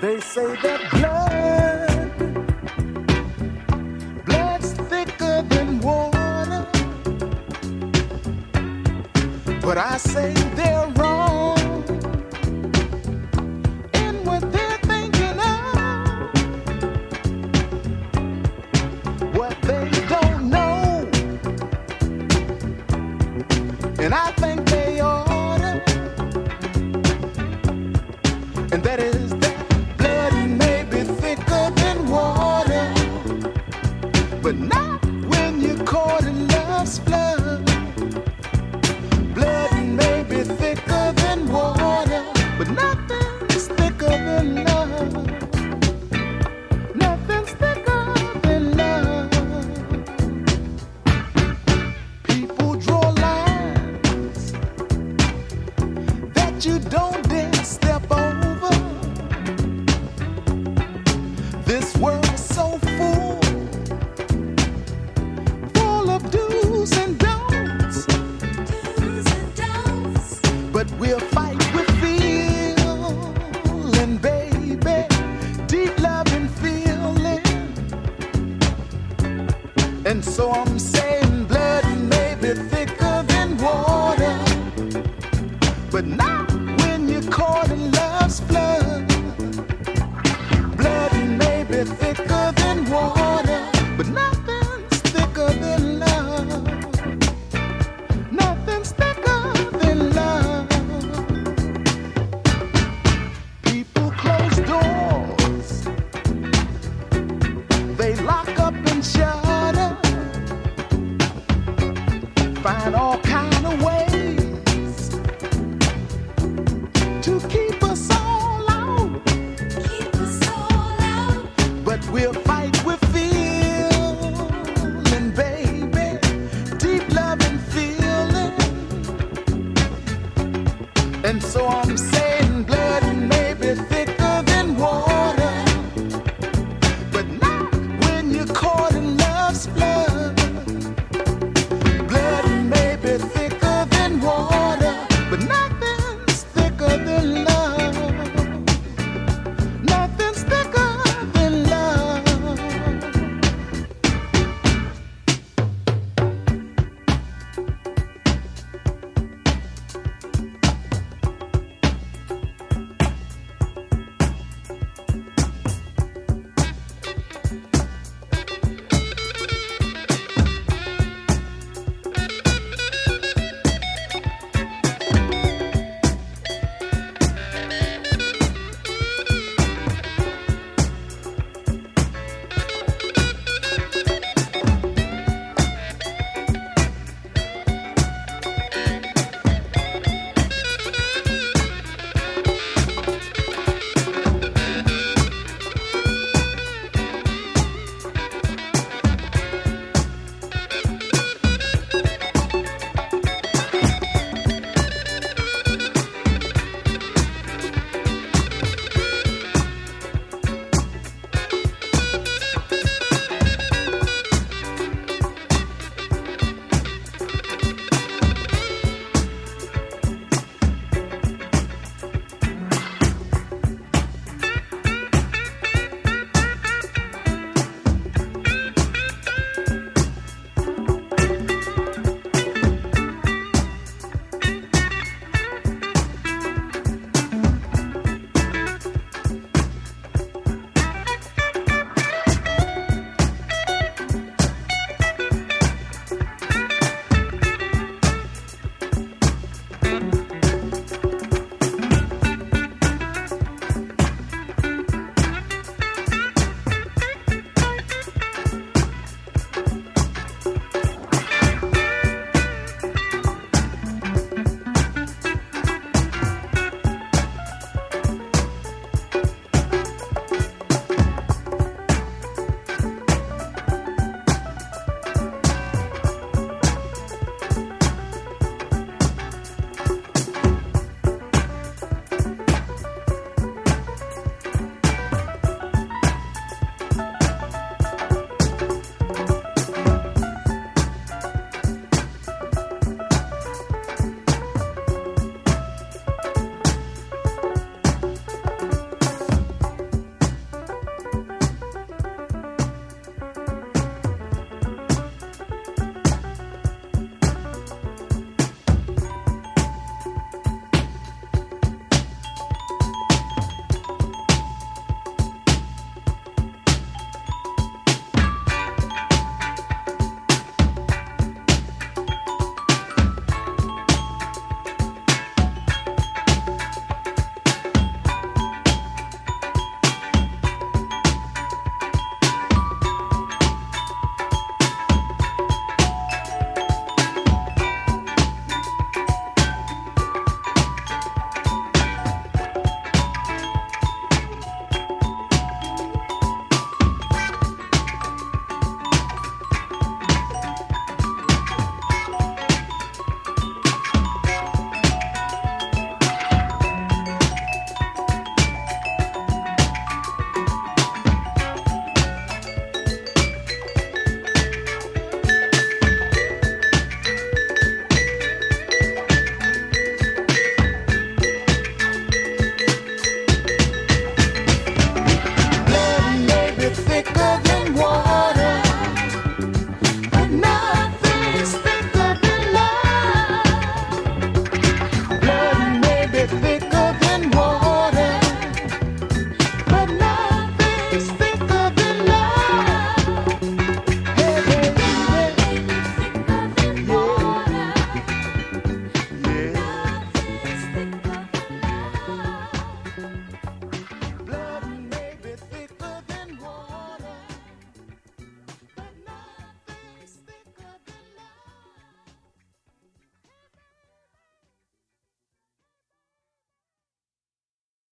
They say that blood's thicker than water, but I say they're wrong in what they're thinking of, what they don't know, and I think they oughta, and that is that blood may be thicker than water, but not when you're caught in love's flood. Blood may be thicker than water, but nothing's thicker than love. Nothing's thicker than love. People draw lines that you don't dare step over. This world's so full of do's and don'ts. But we'll fight with feeling, baby, deep love and feeling. And so I'm saying blood may be thicker than water, but not when you're caught in love's flood. Blood may be thicker than water, but nothing's thicker than love. Nothing's thicker than love. People close doors, they lock up and shut up, find all